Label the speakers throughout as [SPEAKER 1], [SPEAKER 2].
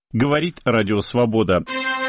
[SPEAKER 1] Говорит Радио Свобода.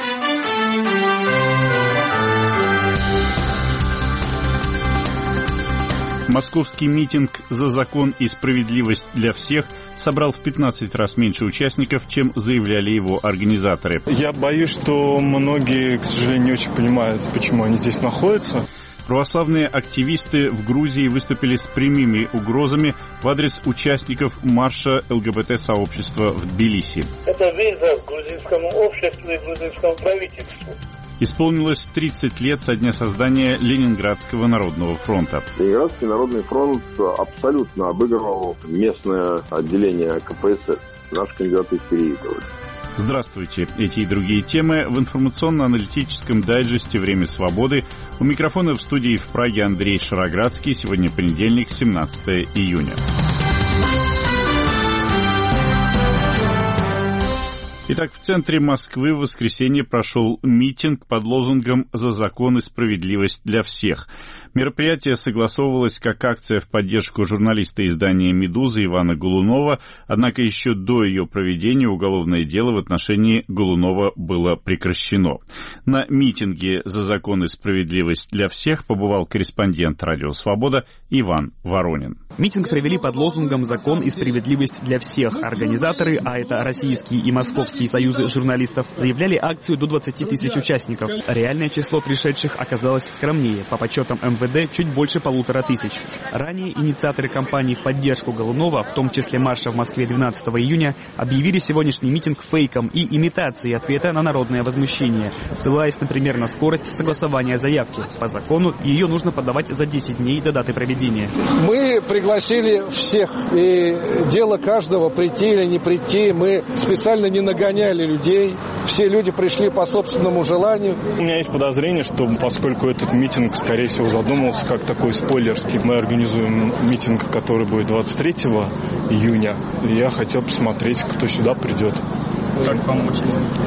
[SPEAKER 1] Московский митинг «За закон и справедливость для всех» собрал в 15 раз меньше участников, чем заявляли его организаторы.
[SPEAKER 2] Я боюсь, что многие, к сожалению, не очень понимают, почему они здесь находятся.
[SPEAKER 1] Православные активисты в Грузии выступили с прямыми угрозами в адрес участников марша ЛГБТ-сообщества в Тбилиси.
[SPEAKER 3] Это вызов грузинскому обществу и грузинскому правительству.
[SPEAKER 1] Исполнилось 30 лет со дня создания Ленинградского народного фронта.
[SPEAKER 4] Ленинградский народный фронт абсолютно обыгрывал местное отделение КПСС. Наши кандидаты переигрывали.
[SPEAKER 1] Здравствуйте. Эти и другие темы в информационно-аналитическом дайджесте «Время свободы». У микрофона в студии в Праге Андрей Шароградский. Сегодня понедельник, 17 июня. Итак, в центре Москвы в воскресенье прошел митинг под лозунгом «За закон и справедливость для всех». Мероприятие согласовывалось как акция в поддержку журналиста издания «Медуза» Ивана Голунова, однако еще до ее проведения уголовное дело в отношении Голунова было прекращено. На митинге «За закон и справедливость для всех» побывал корреспондент «Радио Свобода» Иван Воронин.
[SPEAKER 5] Митинг провели под лозунгом «Закон и справедливость для всех». Организаторы, а это Российские и Московские союзы журналистов, заявляли акцию до 20 тысяч участников. Реальное число пришедших оказалось скромнее. По подсчетам МВД, чуть больше 1500. Ранее инициаторы кампании в поддержку Голунова, в том числе марша в Москве 12 июня, объявили сегодняшний митинг фейком и имитацией ответа на народное возмущение, ссылаясь, например, на скорость согласования заявки. По закону ее нужно подавать за 10 дней до даты проведения.
[SPEAKER 6] Мы пригласили всех, и дело каждого прийти или не прийти. Мы специально не нагоняли людей. Все люди пришли по собственному желанию.
[SPEAKER 2] У меня есть подозрение, что поскольку этот митинг, скорее всего, задумался как такой спойлерский, мы организуем митинг, который будет 23 июня. И я хотел посмотреть, кто сюда придет.
[SPEAKER 5] Как помочь?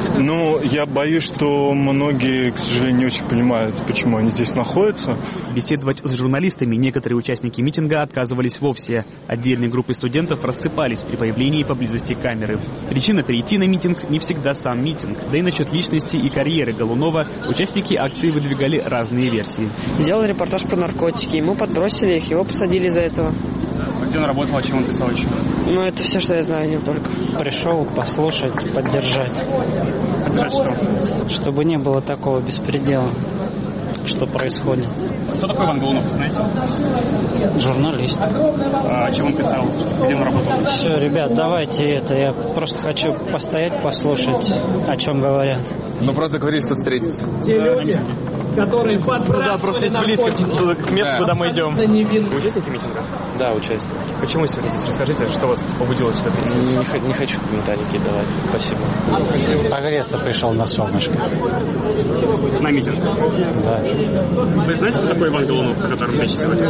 [SPEAKER 2] Я боюсь, что многие, к сожалению, не очень понимают, почему они здесь находятся.
[SPEAKER 5] Беседовать с журналистами некоторые участники митинга отказывались вовсе. Отдельные группы студентов рассыпались при появлении поблизости камеры. Причина перейти на митинг не всегда сам митинг. Да и насчет личности и карьеры Голунова участники акции выдвигали разные версии.
[SPEAKER 7] Сделал репортаж про наркотики, ему подбросили их, его посадили из-за этого.
[SPEAKER 5] Где он работал, о чем он писал еще?
[SPEAKER 7] Это все, что я знаю о нем только.
[SPEAKER 8] Пришел послушать, поддержать.
[SPEAKER 5] Поддержать что?
[SPEAKER 8] Чтобы не было такого беспредела, что происходит.
[SPEAKER 5] Кто такой Иван Голунов, вы знаете?
[SPEAKER 8] Журналист.
[SPEAKER 5] А о чем он писал? Где он работал?
[SPEAKER 8] Все, ребят, давайте это. Я просто хочу постоять, послушать, о чем говорят.
[SPEAKER 9] Просто договорились тут встретиться.
[SPEAKER 8] Те люди, которые подбрасывали наркотики.
[SPEAKER 5] К месту, куда мы идем. Вы участники митинга?
[SPEAKER 9] Да, участник.
[SPEAKER 5] Почему сегодня здесь? Расскажите, что вас побудило сюда прийти?
[SPEAKER 9] Не хочу комментарии давать. Спасибо.
[SPEAKER 8] Погреться пришел на солнышко.
[SPEAKER 5] На митинг?
[SPEAKER 8] Да.
[SPEAKER 5] Вы знаете, кто такой Иван Голунов, о котором речь сегодня?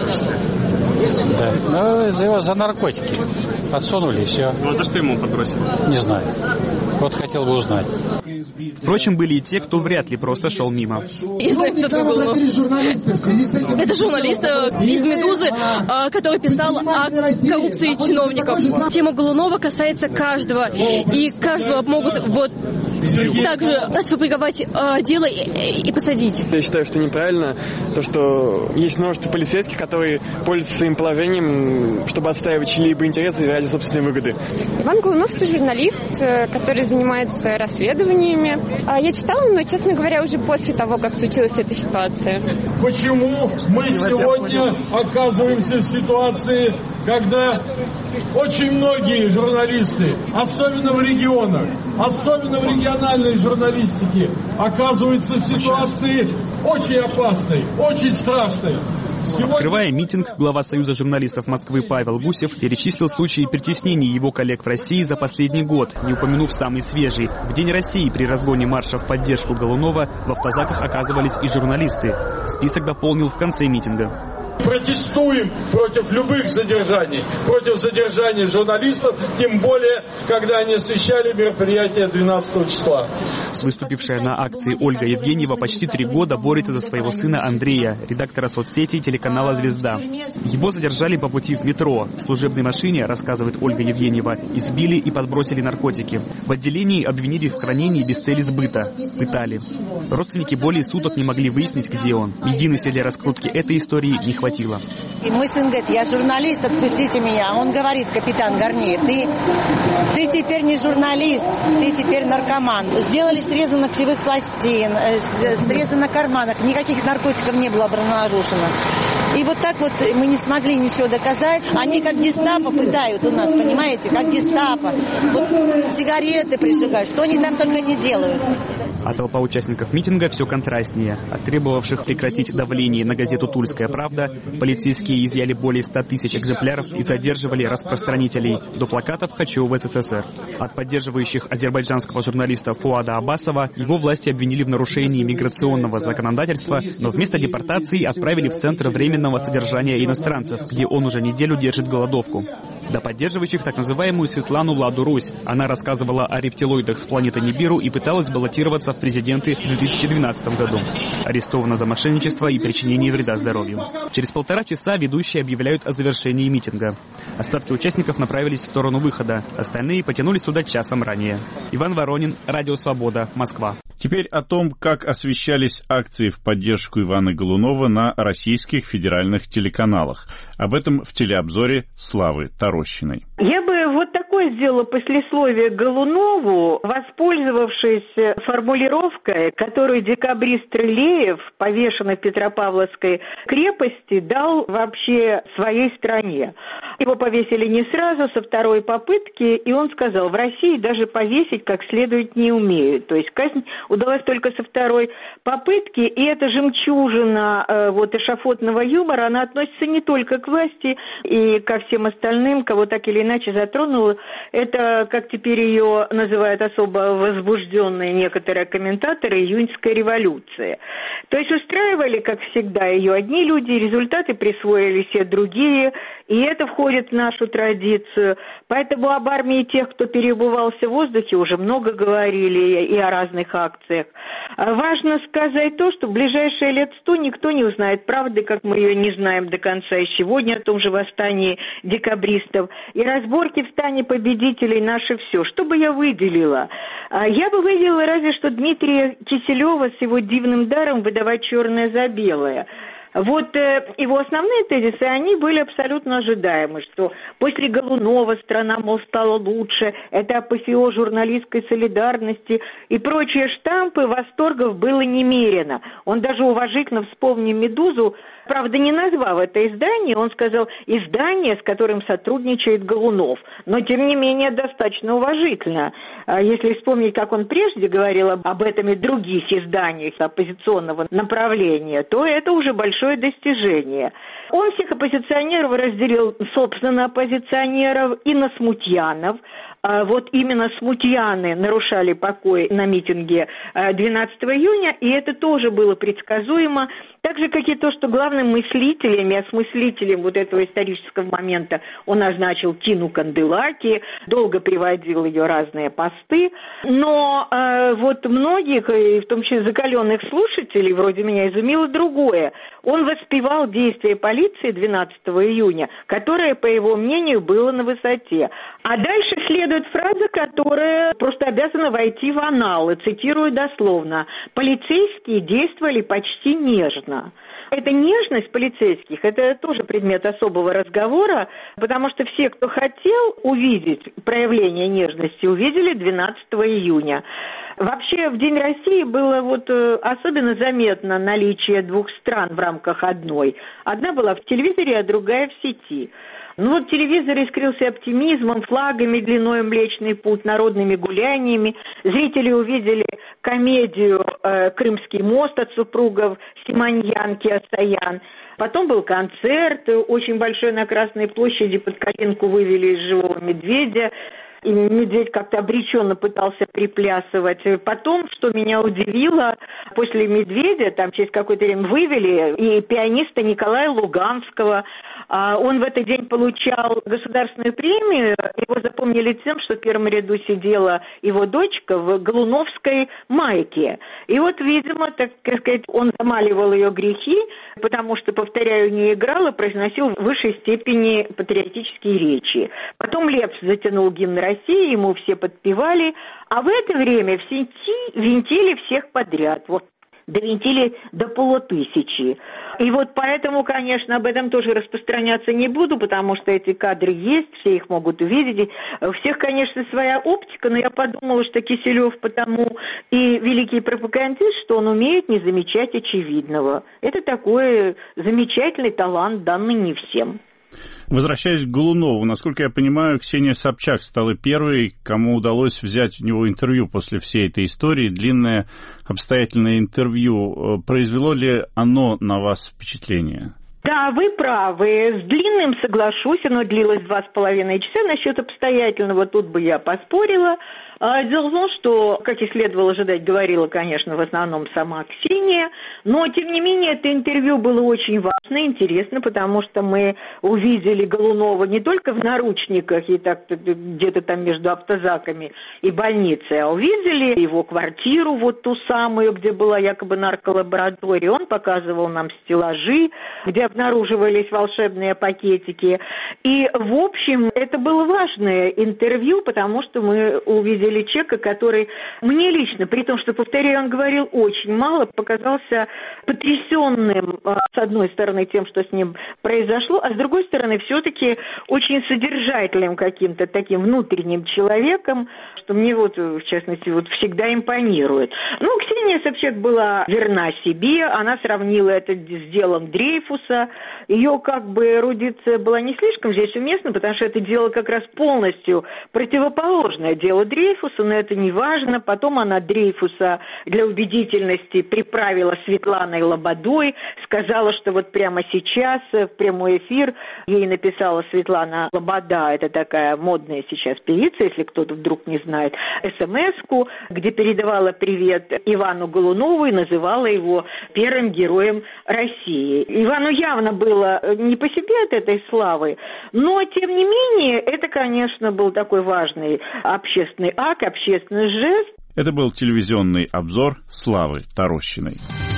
[SPEAKER 8] Да. Его за наркотики. Подсунули и все.
[SPEAKER 5] А за что ему подбросили?
[SPEAKER 8] Не знаю. Вот хотел бы узнать.
[SPEAKER 5] Впрочем, были и те, кто вряд ли просто шел мимо.
[SPEAKER 10] Я знаю, кто такой Голунов. Это журналист из «Медузы», который писал о коррупции чиновников. Тема Голунова касается каждого. И каждого могут также сфабриковать дело и посадить.
[SPEAKER 11] Я считаю, что неправильно то, что есть множество полицейских, которые пользуются своим положением, чтобы отстаивать чьи-либо интересы ради собственной выгоды.
[SPEAKER 12] Иван Голунов – это журналист, который занимается расследованиями. Я читала, но, честно говоря, уже после того, как случилась эта ситуация.
[SPEAKER 13] Почему мы сегодня оказываемся в ситуации, когда очень многие журналисты, особенно в регионах, особенно в региональной журналистике, оказываются в ситуации очень опасной, очень страшной.
[SPEAKER 5] Открывая митинг, глава Союза журналистов Москвы Павел Гусев перечислил случаи притеснений его коллег в России за последний год, не упомянув самый свежий. В День России при разгоне марша в поддержку Голунова в автозаках оказывались и журналисты. Список дополнил в конце митинга.
[SPEAKER 13] протестуем против любых задержаний, против задержания журналистов, тем более, когда они освещали мероприятие 12 числа.
[SPEAKER 5] Выступившая на акции Ольга Евгеньева почти 3 года борется за своего сына Андрея, редактора соцсети телеканала «Звезда». Его задержали по пути в метро. В служебной машине, рассказывает Ольга Евгеньева, избили и подбросили наркотики. В отделении обвинили в хранении без цели сбыта. Пытали. Родственники более суток не могли выяснить, где он. Единости для раскрутки этой истории не хватило.
[SPEAKER 14] И мой сын говорит: я журналист, отпустите меня. Он говорит: капитан Гарниер, ты теперь не журналист, ты теперь наркоман. Сделали срезано кривых пластин, срезано карманок, никаких наркотиков не было обнаружено. И вот так вот мы не смогли ничего доказать. Они как гестапо пытают у нас, понимаете, как гестапо. Вот сигареты прижигают, что они там только не делают.
[SPEAKER 5] А толпа участников митинга все контрастнее. От требовавших прекратить давление на газету «Тульская правда» полицейские изъяли более 100 тысяч экземпляров и задерживали распространителей. До плакатов «Хочу в СССР». От поддерживающих азербайджанского журналиста Фуада Аббасова его власти обвинили в нарушении миграционного законодательства, но вместо депортации отправили в Центр временного содержания иностранцев, где он уже неделю держит голодовку. До поддерживающих так называемую Светлану Ладу Русь. Она рассказывала о рептилоидах с планеты Нибиру и пыталась баллотироваться в президенты в 2012 году. Арестована за мошенничество и причинение вреда здоровью. Через 1,5 часа ведущие объявляют о завершении митинга. Остатки участников направились в сторону выхода. Остальные потянулись туда часом ранее. Иван Воронин, Радио Свобода, Москва.
[SPEAKER 1] Теперь о том, как освещались акции в поддержку Ивана Голунова на российских федеральных телеканалах. Об этом в телеобзоре Славы Тарощиной.
[SPEAKER 15] Я бы вот такое сделала послесловие Голунову, воспользовавшись формулировкой, которую декабрист Рылеев, повешенный в Петропавловской крепости, дал вообще своей стране. Его повесили не сразу, со второй попытки, и он сказал: в России даже повесить как следует не умеют. То есть казнь удалась только со второй попытки, и эта жемчужина эшафотного юмора, она относится не только к власти и ко всем остальным, кого так или иначе затронула. Это, как теперь ее называют особо возбужденные некоторые комментаторы, июньская революция. То есть устраивали, как всегда, ее одни люди, результаты присвоили все другие, и это входит в нашу традицию. Поэтому об армии тех, кто перебывался в воздухе, уже много говорили и о разных акциях. Важно сказать то, что в ближайшие лет 100 никто не узнает правды, как мы ее не знаем до конца и сегодня, о том же восстании декабристов. И разборки в стане победителей наше все. Что бы я выделила? Я бы выделила разве что Дмитрия Киселева с его дивным даром выдавать черное за белое. Вот его основные тезисы, они были абсолютно ожидаемы, что после Голунова страна, мол, стала лучше, это апофеоз журналистской солидарности и прочие штампы, восторгов было немерено. Он даже уважительно вспомнил «Медузу», правда, не назвав это издание, он сказал «издание, с которым сотрудничает Голунов», но, тем не менее, достаточно уважительно. Если вспомнить, как он прежде говорил об этом и других изданиях оппозиционного направления, то это уже большое достижение. Он всех оппозиционеров разделил, собственно, на оппозиционеров и на смутьянов. Вот именно смутьяны нарушали покой на митинге 12 июня, и это тоже было предсказуемо. Так же, как и то, что главным мыслителем и осмыслителем вот этого исторического момента он назначил Тину Канделаки, долго приводил ее разные посты. Но вот многих, и в том числе закаленных слушателей, вроде меня, изумило другое. Он воспевал действия полиции 12 июня, которое, по его мнению, было на высоте. А дальше следует фраза, которая просто обязана войти в аналы. Цитирую дословно. «Полицейские действовали почти нежно». Эта нежность полицейских, это тоже предмет особого разговора, потому что все, кто хотел увидеть проявление нежности, увидели 12 июня. Вообще в День России было особенно заметно наличие двух стран в рамках одной. Одна была в телевизоре, а другая в сети. Телевизор искрился оптимизмом, флагами длиной Млечный Путь, народными гуляниями. Зрители увидели комедию «Крымский мост» от супругов Симоньян, Киасаян. Потом был концерт, очень большой на Красной площади, под калинку вывели из живого медведя. и медведь как-то обреченно пытался приплясывать. Потом, что меня удивило, после медведя, там через какое-то время вывели и пианиста Николая Луганского. Он в этот день получал государственную премию. Его запомнили тем, что в первом ряду сидела его дочка в галуновской майке. И вот, видимо, так сказать, он замаливал ее грехи, потому что, повторяю, не играл и произносил в высшей степени патриотические речи. Потом Лепс затянул гимн России, ему все подпевали, а в это время в сети винтили всех подряд. Вот. Довинтили до 5000. И вот поэтому, конечно, об этом тоже распространяться не буду, потому что эти кадры есть, все их могут увидеть. У всех, конечно, своя оптика, но я подумала, что Киселев потому и великий пропагандист, что он умеет не замечать очевидного. Это такой замечательный талант, данный не всем.
[SPEAKER 1] Возвращаясь к Голунову, насколько я понимаю, Ксения Собчак стала первой, кому удалось взять у него интервью после всей этой истории. Длинное, обстоятельное интервью. Произвело ли оно на вас впечатление?
[SPEAKER 15] Да, вы правы. С длинным соглашусь, оно длилось 2,5 часа. Насчет обстоятельного тут бы я поспорила. Дело в том, что, как и следовало ожидать, говорила, конечно, в основном сама Ксения, но, тем не менее, это интервью было очень важно и интересно, потому что мы увидели Голунова не только в наручниках и так где-то там между автозаками и больницей, а увидели его квартиру, вот ту самую, где была якобы нарколаборатория. Он показывал нам стеллажи, где обнаруживались волшебные пакетики. И, в общем, это было важное интервью, потому что мы увидели человека, который мне лично, при том, что, повторяю, он говорил очень мало, показался потрясенным, с одной стороны, тем, что с ним произошло, а с другой стороны, все-таки очень содержательным каким-то таким внутренним человеком, что мне вот, в частности, вот всегда импонирует. Ну, Ксения Собчак была верна себе, она сравнила это с делом Дрейфуса. Ее как бы эрудиция была не слишком здесь уместна, потому что это дело как раз полностью противоположное делу Дрейфуса, но это не важно. Потом она Дрейфуса для убедительности приправила Светланой Лободой, сказала, что вот прямо сейчас в прямой эфир ей написала Светлана Лобода, это такая модная сейчас певица, если кто-то вдруг не знает, смс-ку, где передавала привет Ивану Голунову и называла его первым героем России. Ивану явно было не по себе от этой славы, но, тем не менее, это, конечно, был такой важный общественный акт, общественный жест.
[SPEAKER 1] Это был телевизионный обзор Славы Тарощиной.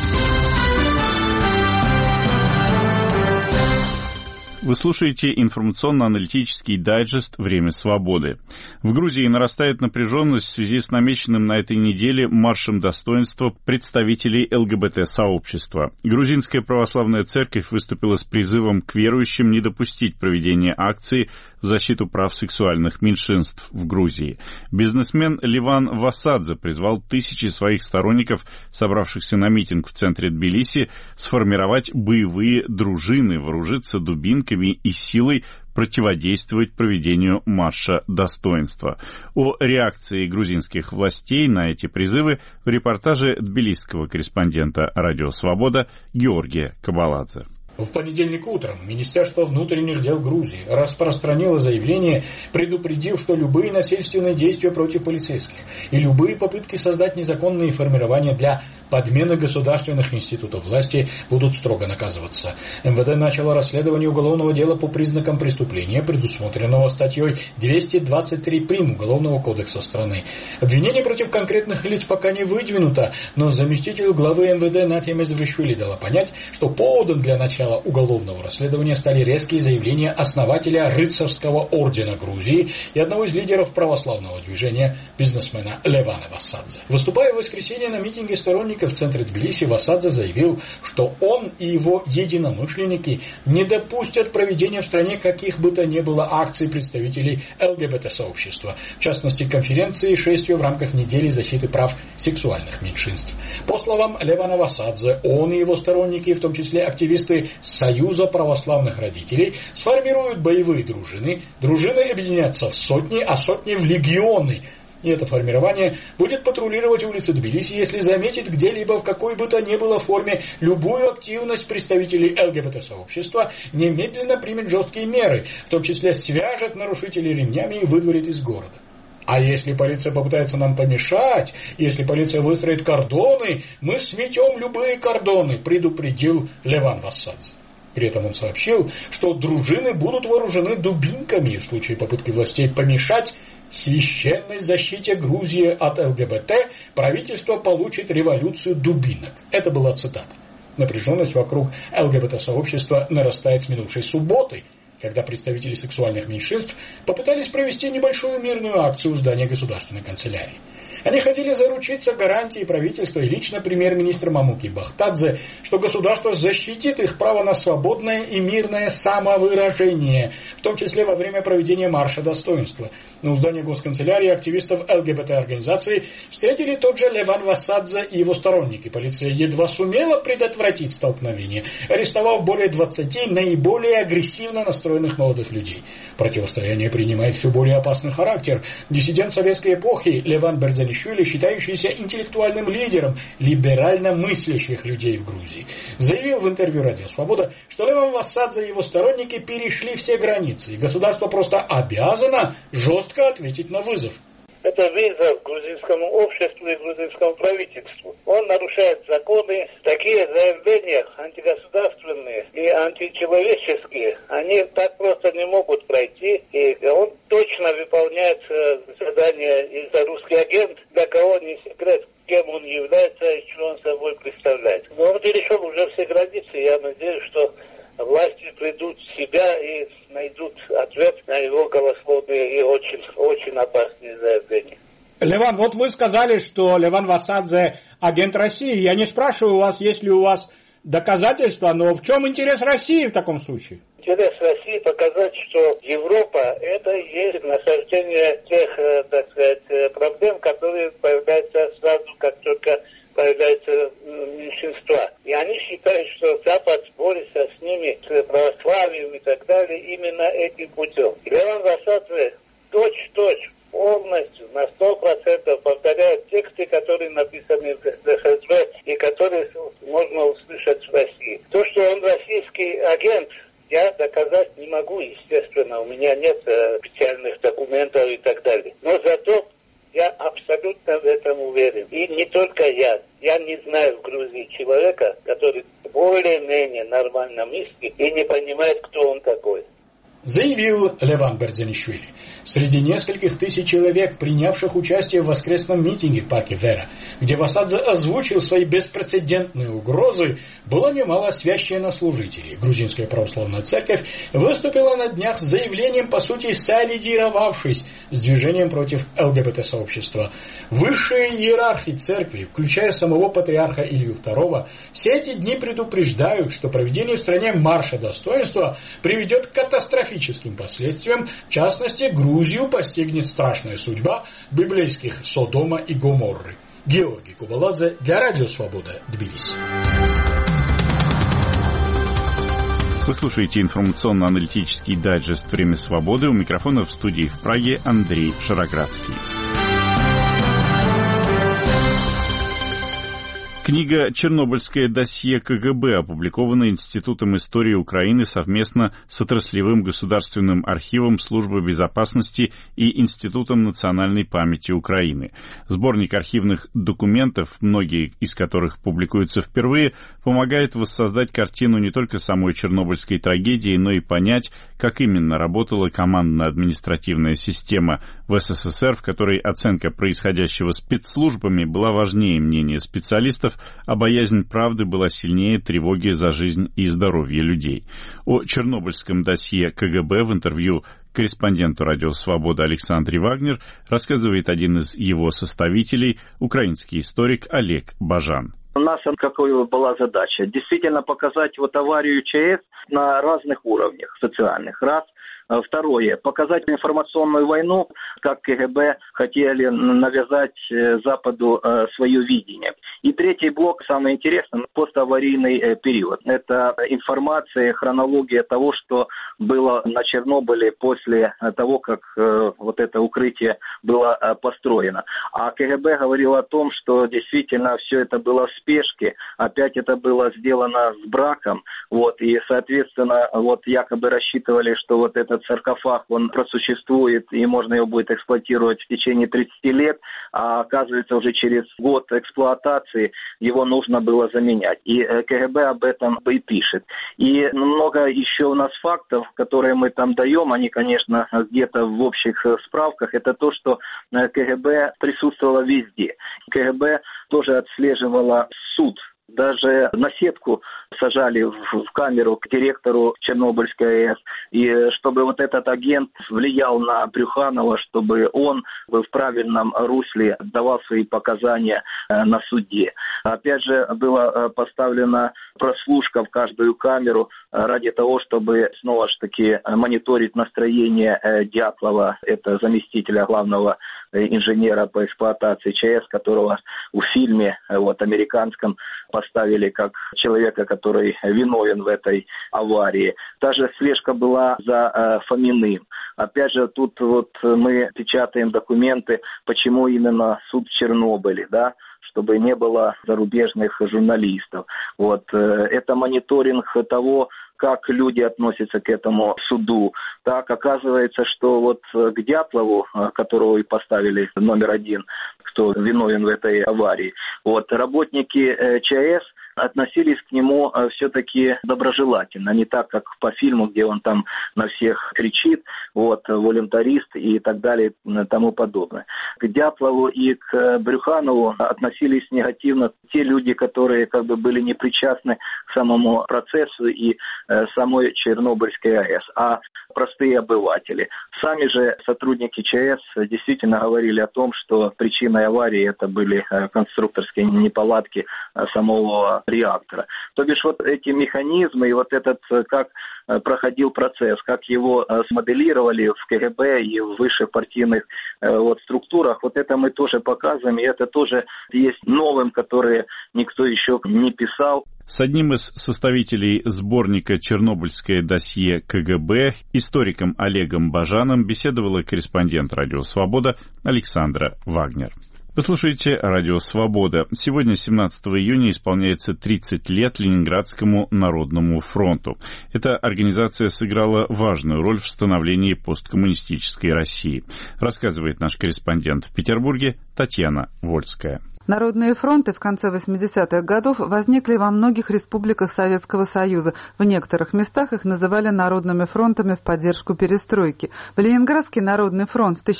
[SPEAKER 1] Вы слушаете информационно-аналитический дайджест «Время свободы». В Грузии нарастает напряженность в связи с намеченным на этой неделе маршем достоинства представителей ЛГБТ-сообщества. Грузинская православная церковь выступила с призывом к верующим не допустить проведения акции в защиту прав сексуальных меньшинств в Грузии. Бизнесмен Леван Васадзе призвал тысячи своих сторонников, собравшихся на митинг в центре Тбилиси, сформировать боевые дружины, вооружиться дубинками и силой противодействовать проведению марша достоинства. О реакции грузинских властей на эти призывы в репортаже тбилисского корреспондента «Радио Свобода» Георгия Кабаладзе.
[SPEAKER 16] В понедельник утром Министерство внутренних дел Грузии распространило заявление, предупредив, что любые насильственные действия против полицейских и любые попытки создать незаконные формирования для подмены государственных институтов власти будут строго наказываться. МВД начало расследование уголовного дела по признакам преступления, предусмотренного статьей 223 прим. Уголовного кодекса страны. Обвинение против конкретных лиц пока не выдвинуто, но заместитель главы МВД Натья Мезовишвили дала понять, что поводом для начала уголовного расследования стали резкие заявления основателя рыцарского ордена Грузии и одного из лидеров православного движения, бизнесмена Левана Васадзе. Выступая в воскресенье на митинге сторонников в центре Тбилиси, Васадзе заявил, что он и его единомышленники не допустят проведения в стране каких бы то ни было акций представителей ЛГБТ-сообщества, в частности конференции шествия в рамках недели защиты прав сексуальных меньшинств. По словам Левана Васадзе, он и его сторонники, в том числе активисты Союза православных родителей, сформируют боевые дружины. Дружины объединятся в сотни, а сотни в легионы. И это формирование будет патрулировать улицы Тбилиси, если заметит где-либо в какой бы то ни было форме любую активность представителей ЛГБТ-сообщества, немедленно примет жесткие меры, в том числе свяжет нарушителей ремнями и выдворит из города. А если полиция попытается нам помешать, если полиция выстроит кордоны, мы сметем любые кордоны, предупредил Леван Васадзе. При этом он сообщил, что дружины будут вооружены дубинками в случае попытки властей помешать священной защите Грузии от ЛГБТ, правительство получит революцию дубинок. Это была цитата. Напряженность вокруг ЛГБТ-сообщества нарастает с минувшей субботы, когда представители сексуальных меньшинств попытались провести небольшую мирную акцию у здания государственной канцелярии. Они хотели заручиться гарантией правительства и лично премьер-министра Мамуки Бахтадзе, что государство защитит их право на свободное и мирное самовыражение, в том числе во время проведения марша достоинства. Но у здания госканцелярии активистов ЛГБТ-организации встретили тот же Леван Васадзе и его сторонники. Полиция едва сумела предотвратить столкновение, арестовав более 20 наиболее агрессивно настроенных молодых людей. Противостояние принимает все более опасный характер. Диссидент советской эпохи Леван Берзанишвили, считающийся интеллектуальным лидером либерально мыслящих людей в Грузии, заявил в интервью «Радио Свобода», что Леван Васадзе и его сторонники перешли все границы, и государство просто обязано жестко ответить на вызов.
[SPEAKER 3] Это вызов грузинскому обществу и грузинскому правительству. Он нарушает законы. Такие заявления антигосударственные и античеловеческие, они так просто не могут пройти. И он точно выполняет задание из-за русский агент, для кого не секрет, кем он является и что он собой представляет. Но он перешел уже все границы. Я надеюсь, что власти придут в себя и найдут ответ на его голословные и очень опасные заявления.
[SPEAKER 16] Леван, вот вы сказали, что Леван Васадзе агент России. Я не спрашиваю у вас, есть ли у вас доказательства, но в чем интерес России в таком случае?
[SPEAKER 3] Интерес России показать, что Европа – это и есть насаждение тех, так сказать, проблем, которые появляются сразу, как только появляются меньшинства. И они считают, что Запад борется с ними, с православием и так далее, именно этим путем. Леван Васадзе точь-в-точь, полностью, на 100% повторяет тексты, которые написаны в ФСБ и которые можно услышать в России. То, что он российский агент, я доказать не могу, естественно, у меня нет официальных документов и так далее. Но зато я абсолютно в этом уверен. И не только я. Я не знаю в Грузии человека, который более-менее нормально мыслит и не понимает, кто он такой.
[SPEAKER 16] Заявил Леван Берзанишвили. Среди нескольких тысяч человек, принявших участие в воскресном митинге в парке Вера, где Васадзе озвучил свои беспрецедентные угрозы, было немало священнослужителей. Грузинская православная церковь выступила на днях с заявлением, по сути, солидировавшись с движением против ЛГБТ-сообщества. Высшие иерархи церкви, включая самого патриарха Илью II, все эти дни предупреждают, что проведение в стране марша достоинства приведет к катастрофическим последствиям, в частности, Грузию постигнет страшная судьба библейских Содома и Гоморры. Георгий Кубаладзе для Радио Свобода, Тбилиси.
[SPEAKER 1] Вы слушаете информационно-аналитический дайджест «Время свободы». У микрофона в студии в Праге Андрей Шароградский. Книга «Чернобыльское досье КГБ», опубликована Институтом истории Украины совместно с отраслевым государственным архивом Службы безопасности и Институтом национальной памяти Украины. Сборник архивных документов, многие из которых публикуются впервые, помогает воссоздать картину не только самой чернобыльской трагедии, но и понять, как именно работала командно-административная система в СССР, в которой оценка происходящего спецслужбами была важнее мнения специалистов, а боязнь правды была сильнее тревоги за жизнь и здоровье людей. О чернобыльском досье КГБ в интервью корреспонденту «Радио Свобода» Александре Вагнер рассказывает один из его составителей, украинский историк Олег Бажан.
[SPEAKER 17] Наша какая была задача? Действительно показать вот аварию ЧАЭС на разных уровнях социальных. Раз. Второе. Показать информационную войну, как КГБ хотели навязать Западу свое видение. И третий блок, самый интересный, поставарийный период. Это информация, хронология того, что было на Чернобыле после того, как вот это укрытие было построено. А КГБ говорил о том, что действительно все это было в спешке, опять это было сделано с браком, вот, и, соответственно, вот якобы рассчитывали, что вот это этот саркофаг, он просуществует и можно его будет эксплуатировать в течение 30 лет, а оказывается уже через год эксплуатации его нужно было заменять. И КГБ об этом и пишет. И много еще у нас фактов, которые мы там даем, они, конечно, где-то в общих справках, это то, что КГБ присутствовало везде. КГБ тоже отслеживало суд. Даже на сетку сажали в камеру к директору Чернобыльской АЭС. И чтобы вот этот агент влиял на Брюханова, чтобы он в правильном русле давал свои показания на суде. Опять же, была поставлена прослушка в каждую камеру ради того, чтобы снова же таки мониторить настроение Дятлова, это заместителя главного инженера по эксплуатации ЧАЭС, которого в фильме американском поставили как человека, который виновен в этой аварии. Та же слежка была за Фоминым. Опять же, тут мы печатаем документы, почему именно суд в Чернобыле, да, чтобы не было зарубежных журналистов. Это мониторинг того, как люди относятся к этому суду. Так, оказывается, что к Дятлову, которого и поставили номер 1, кто виновен в этой аварии, работники ЧАЭС относились к нему все-таки доброжелательно, не так, как по фильму, где он там на всех кричит, волюнтарист и так далее, и тому подобное. К Дятлову и к Брюханову относились негативно те люди, которые были не причастны к самому процессу и самой Чернобыльской АЭС, а простые обыватели. Сами же сотрудники ЧАЭС действительно говорили о том, что причиной аварии это были конструкторские неполадки самого реактора. То бишь эти механизмы и этот, как проходил процесс, как его смоделировали в КГБ и в высших партийных структурах, это мы тоже показываем, и это тоже есть новым, которое никто еще не писал.
[SPEAKER 1] С одним из составителей сборника «Чернобыльское досье КГБ», историком Олегом Бажаном, беседовала корреспондент «Радио Свобода» Александра Вагнер. Вы слушаете «Радио Свобода». Сегодня, 17 июня, исполняется 30 лет Ленинградскому народному фронту. Эта организация сыграла важную роль в становлении посткоммунистической России, рассказывает наш корреспондент в Петербурге Татьяна Вольская.
[SPEAKER 18] Народные фронты в конце 80-х годов возникли во многих республиках Советского Союза. В некоторых местах их называли народными фронтами в поддержку перестройки. В Ленинградский народный фронт в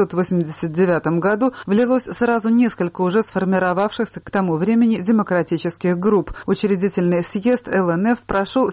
[SPEAKER 18] 1989 году влилось сразу несколько уже сформировавшихся к тому времени демократических групп. Учредительный съезд ЛНФ прошел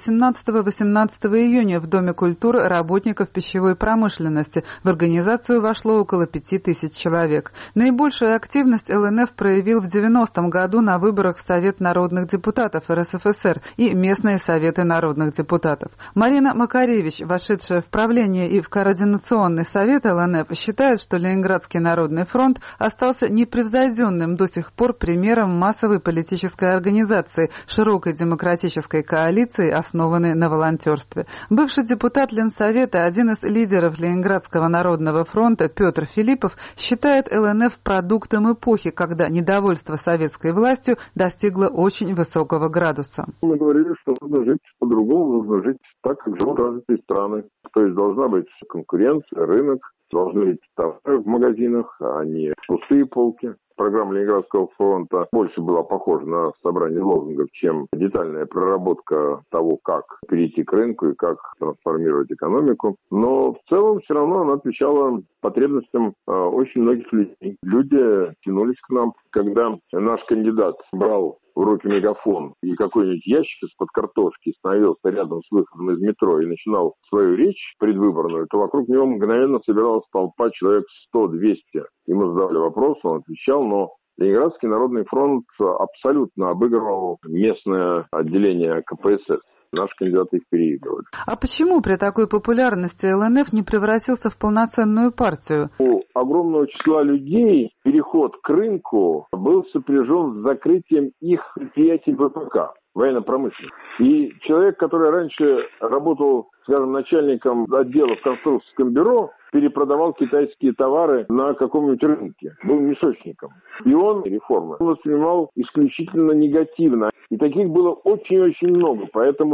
[SPEAKER 18] 17-18 июня в Доме культуры работников пищевой промышленности. В организацию вошло около 5000 человек. Наибольшую активность ЛНФ проявил в 90-м году на выборах в Совет народных депутатов РСФСР и местные Советы народных депутатов. Марина Макаревич, вошедшая в правление и в Координационный совет ЛНФ, считает, что Ленинградский народный фронт остался непревзойденным до сих пор примером массовой политической организации, широкой демократической коалиции, основанной на волонтерстве. Бывший депутат Ленсовета, один из лидеров Ленинградского народного фронта Петр Филиппов, считает ЛНФ продуктом эпохи, когда недовольство советской властью достигло очень высокого градуса.
[SPEAKER 4] Мы говорили, что нужно жить по-другому, нужно жить так, как живут развитые страны. То есть должна быть конкуренция, рынок, должны быть товары в магазинах, а не пустые полки. Программа Ленинградского фронта больше была похожа на собрание лозунгов, чем детальная проработка того, как перейти к рынку и как трансформировать экономику. Но в целом все равно она отвечала потребностям очень многих людей. Люди тянулись к нам. Когда наш кандидат брал в руки мегафон и какой-нибудь ящик из-под картошки становился рядом с выходом из метро и начинал свою речь предвыборную, то вокруг него мгновенно собиралась толпа человек 100-200. Ему задавали вопрос, он отвечал, но Ленинградский народный фронт абсолютно обыгрывал местное отделение КПСС. Наши кандидаты их переигрывали.
[SPEAKER 18] А почему при такой популярности ЛНФ не превратился в полноценную партию?
[SPEAKER 4] У огромного числа людей переход к рынку был сопряжен с закрытием их предприятий ВПК, военно-промышленных. И человек, который раньше работал, скажем, начальником отдела в конструкторском бюро, перепродавал китайские товары на каком-нибудь рынке, был мешочником. И он реформы воспринимал исключительно негативно. И таких было очень-очень много. Поэтому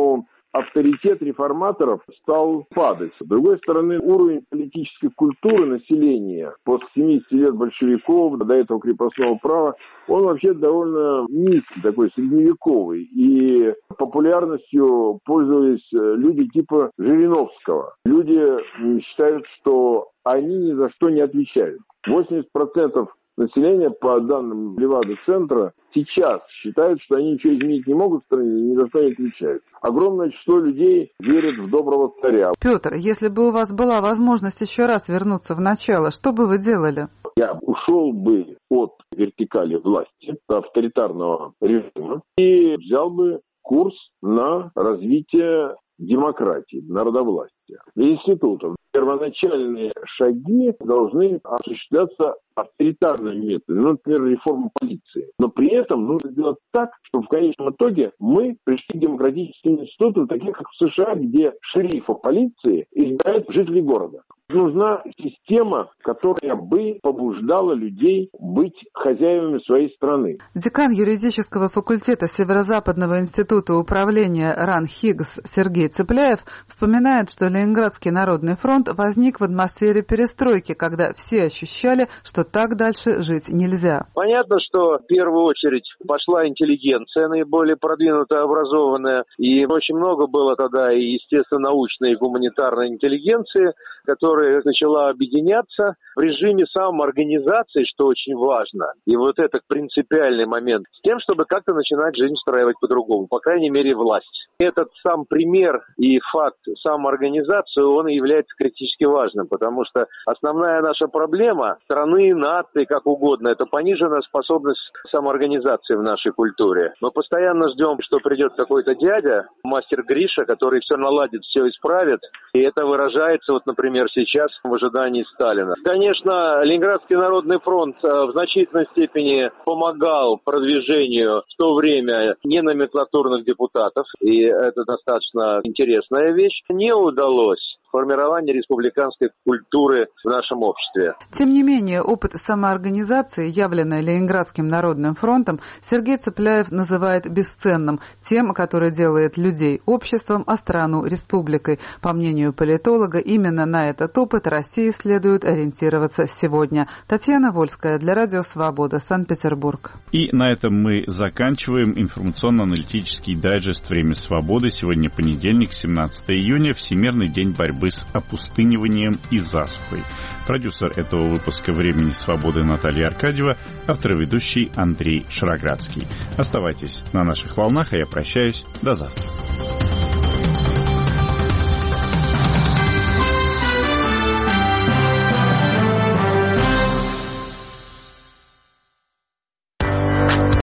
[SPEAKER 4] авторитет реформаторов стал падать. С другой стороны, уровень политической культуры населения после 70 лет большевиков, до этого крепостного права, он вообще довольно низкий, такой средневековый. И популярностью пользовались люди типа Жириновского. Люди считают, что они ни за что не отвечают. 80% населения, по данным Левада-центра, сейчас считают, что они ничего изменить не могут в стране и ни за что не отвечают. Огромное число людей верит в доброго царя.
[SPEAKER 18] Петр, если бы у вас была возможность еще раз вернуться в начало, что бы вы делали?
[SPEAKER 4] Я ушел бы от вертикали власти, авторитарного режима, и взял бы курс на развитие демократии, народовластия, институтов. Первоначальные шаги должны осуществляться авторитарными методами, например, реформа полиции. Но при этом нужно сделать так, чтобы в конечном итоге мы пришли к демократическим институтам, таких как в США, где шерифа полиции избирают жителей города. Нужна система, которая бы побуждала людей быть хозяевами своей страны.
[SPEAKER 18] Декан юридического факультета Северо-Западного института управления РАН ХИГС Сергей Цыпляев вспоминает, что Ленинградский народный фронт возник в атмосфере перестройки, когда все ощущали, что так дальше жить нельзя.
[SPEAKER 19] Понятно, что в первую очередь пошла интеллигенция, наиболее продвинутая, образованная, и очень много было тогда и естественно-научной, и гуманитарной интеллигенции, которая начала объединяться в режиме самоорганизации, что очень важно, и вот это принципиальный момент, с тем, чтобы как-то начинать жизнь устраивать по-другому, по крайней мере, власть. Этот сам пример и факт самоорганизации, он и является критически важным, потому что основная наша проблема страны, нации, как угодно, это пониженная способность самоорганизации в нашей культуре. Мы постоянно ждем, что придет какой-то дядя, мастер Гриша, который все наладит, все исправит, и это выражается, вот, например, сейчас в ожидании Сталина. Конечно, Ленинградский народный фронт в значительной степени помогал продвижению в то время неноменклатурных депутатов, и это достаточно интересная вещь. Не удалось формирование республиканской культуры в нашем обществе.
[SPEAKER 18] Тем не менее, опыт самоорганизации, явленный Ленинградским народным фронтом, Сергей Цыпляев называет бесценным, тем, который делает людей обществом, а страну республикой. По мнению политолога, именно на этот опыт России следует ориентироваться сегодня. Татьяна Вольская для Радио Свобода, Санкт-Петербург.
[SPEAKER 1] И на этом мы заканчиваем информационно-аналитический дайджест «Время свободы». Сегодня понедельник, 17 июня, Всемирный день борьбы с опустыниванием и засухой. Продюсер этого выпуска «Времени свободы» Наталья Аркадьева, автор и ведущий Андрей Шароградский. Оставайтесь на наших волнах, а я прощаюсь. До завтра.